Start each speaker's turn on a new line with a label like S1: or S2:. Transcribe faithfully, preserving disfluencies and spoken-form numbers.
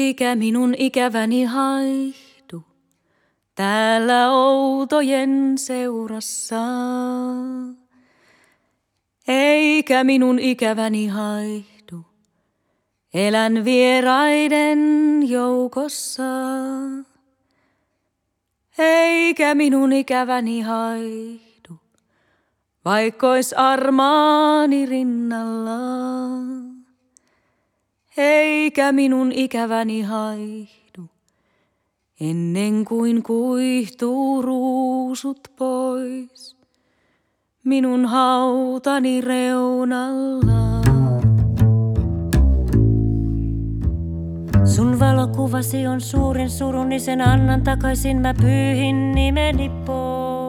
S1: Eikä minun ikäväni haihdu täällä outojen seurassa. Eikä minun ikäväni haihdu, elän vieraiden joukossa. Eikä minun ikäväni haihdu, vaikkois armaani rinnalla. Eikä minun ikäväni haihdu, ennen kuin kuihtuu ruusut pois minun hautani reunalla. Sun valokuvasi on suurin suru, niin sen annan takaisin, mä pyyhin nimeni pois.